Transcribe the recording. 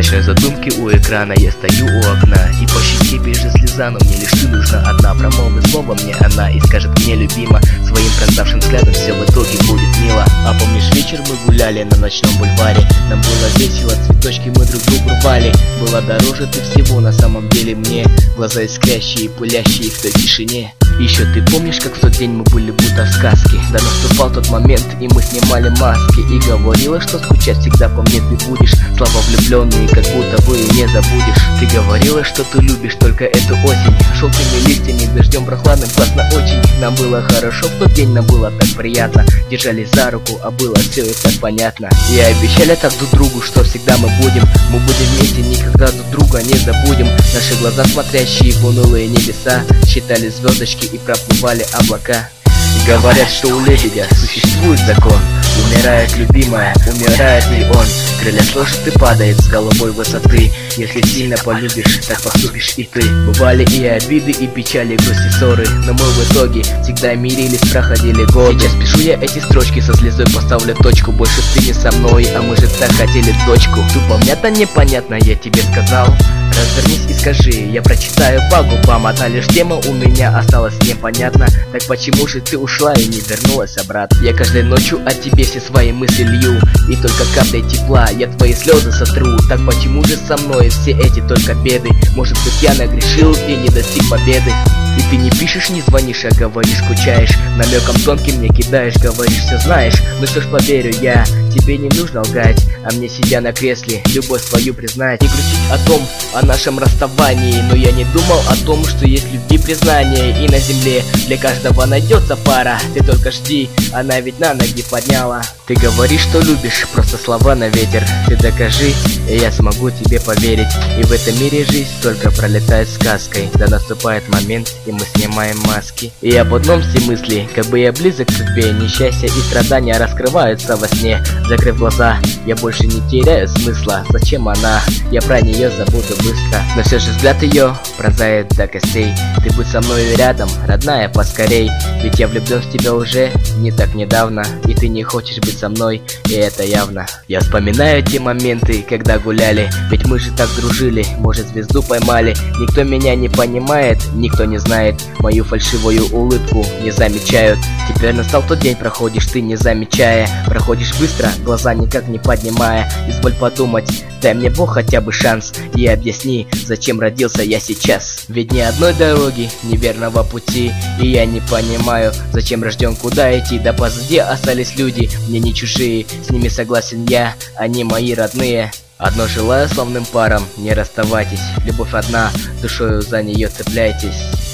ночной задумки у экрана я стою у окна, и по щеке бежит слеза, но мне лишь ты нужна одна. Промолвит слово мне она и скажет мне любима, своим пронзавшим взглядом все в итоге будет мило. А помнишь, вечер мы гуляли на ночном бульваре, нам было весело, цветочки мы друг другу рвали. Была дороже ты всего на самом деле мне, глаза искрящие, пылящие в той тишине. Еще ты помнишь, как в тот день мы были будто в сказке? Да наступал тот момент, и мы снимали маски, и говорила, что скучать всегда по мне ты будешь. Слова влюбленные, как будто бы и не забудешь. Ты говорила, что ты любишь только эту осень, желтыми листьями, дождем прохладным, классно очень. Нам было хорошо в тот день, нам было так приятно, держались за руку, а было все и так понятно. И обещали так друг другу, что всегда мы будем вместе, никогда друг друга не забудем. Наши глаза, смотрящие в унылые небеса, считали звездочки и проплывали облака. Говорят, что у лебедя существует закон: умирает любимая, умирает и он. Крылья сложит и падает с голубой высоты. Если сильно полюбишь, так поступишь и ты. Бывали и обиды, и печали, грусти, ссоры, но мы в итоге всегда мирились, проходили годы. Сейчас пишу я эти строчки, со слезой поставлю точку. Больше ты не со мной, а мы же так хотели дочку. Тупо понятно, непонятно, я тебе сказал. Развернись и скажи, я прочитаю по губам. Одна лишь тема у меня осталась непонятна. Так почему же ты ушла и не вернулась обратно? Я каждой ночью о тебе все свои мысли лью, и только каплей тепла я твои слезы сотру. Так почему же со мной все эти только беды? Может быть, я нагрешил и не достиг победы? И ты не пишешь, не звонишь, а говоришь, скучаешь. Намеком тонким мне кидаешь, говоришь, все знаешь. Ну что ж, поверю я, тебе не нужно лгать, а мне, сидя на кресле, любовь свою признать. Не грустить о том, о нашем расставании, но я не думал о том, что есть любви признание. И на земле для каждого найдется пара. Ты только жди, она ведь на ноги подняла. Ты говоришь, что любишь, просто слова на ветер. Ты докажи, и я смогу тебе поверить. И в этом мире жизнь только пролетает сказкой. Да наступает момент, и мы снимаем маски. И об одном все мысли, как бы я близок к судьбе. Несчастье и страдания раскрываются во сне. Закрыв глаза, я больше не теряю смысла. Зачем она? Я про нее забуду быстро. Но все же взгляд ее пронзает до костей. Ты будь со мной рядом, родная, поскорей. Ведь я влюблен в тебя уже не так недавно, и ты не хочешь быть со мной, и это явно. Я вспоминаю те моменты, когда гуляли, ведь мы же так дружили, может, звезду поймали. Никто меня не понимает, никто не знает мою фальшивую улыбку, не замечают. Теперь настал тот день, проходишь ты не замечая. Проходишь быстро, глаза никак не поднимая. Изволь подумать, дай мне Бог хотя бы шанс, и объясни, зачем родился я сейчас. Ведь ни одной дороги, ни верного пути, и я не понимаю, зачем рожден, куда идти. Да позади остались люди, мне не чужие, с ними согласен я, они мои родные. Одно желаю славным парам, не расставайтесь, любовь одна, душою за нее цепляйтесь.